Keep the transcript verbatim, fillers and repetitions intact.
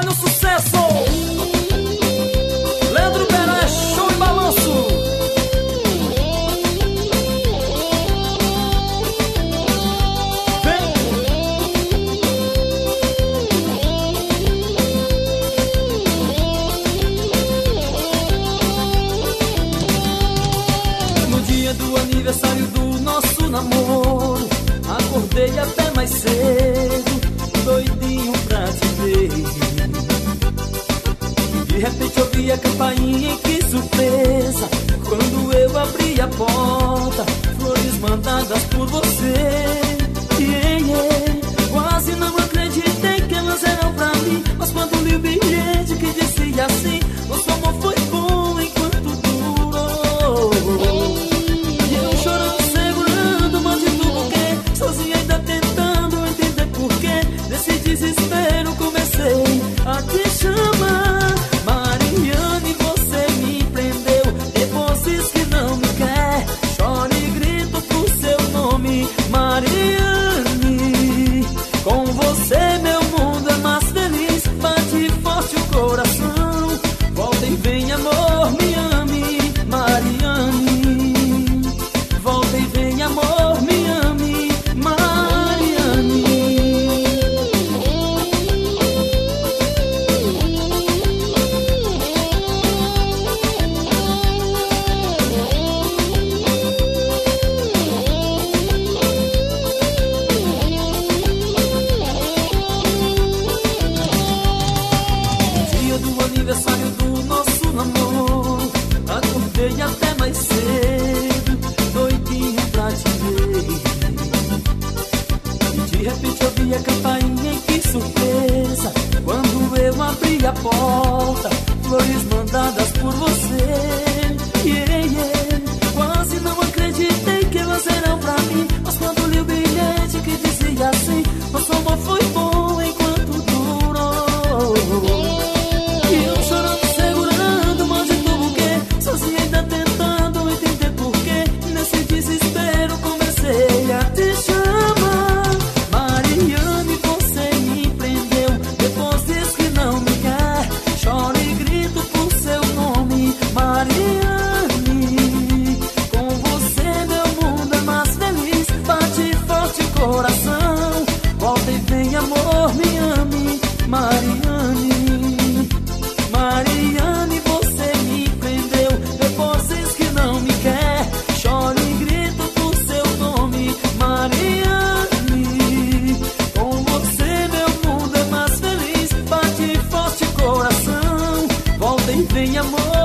Olha o sucesso! Leandro Peré, show e balanço! Vem! No dia do aniversário do nosso namoro, acordei até mais cedo, doidinho pra te ver. De repente ouvi a campainha, que surpresa! Quando eu abri a porta, flores mandadas por você. Yeah, yeah. Quase não acreditei que elas eram pra mim, mas quando li o bilhete que dizia assim: nosso amor foi bom enquanto durou. E eu chorando, segurando, mas de tudo que sozinha ainda tentando entender porquê. Nesse desespero comecei a te chamar. Mariane, você me prendeu, depois diz que não me quer. Choro e grito pro seu nome, Mariane. Com você meu mundo é mais feliz, bate forte o coração. Volta e vem, amor, me ame, Mariane. Volta e vem, amor, me ame, Mariane. Dia do aniversário do nosso namoro, acordei até mais cedo, doidinho pra te ver. E de repente ouvi a campainha, que surpresa! Quando eu abri a porta, flores mandadas por você. Yeah, yeah. Quase não acreditei que elas eram pra mim, mas quando li o bilhete que dizia assim: nosso amor foi bom enquanto durou. E eu chorando, segurando, mas de tudo que sozinha ainda tentando entender porquê. Nesse desespero comecei a te chamar. Mariane, você me prendeu, depois diz que não me quer. Choro e grito por seu nome, Mariane. Com você meu mundo é mais feliz, bate forte o coração. Volta e vem, amor, me ame, Mariane. Mariane, você me prendeu, depois diz que não me quer. Choro e grito por seu nome, Mariane. Com você meu mundo é mais feliz, bate forte o coração. Volta e vem, amor.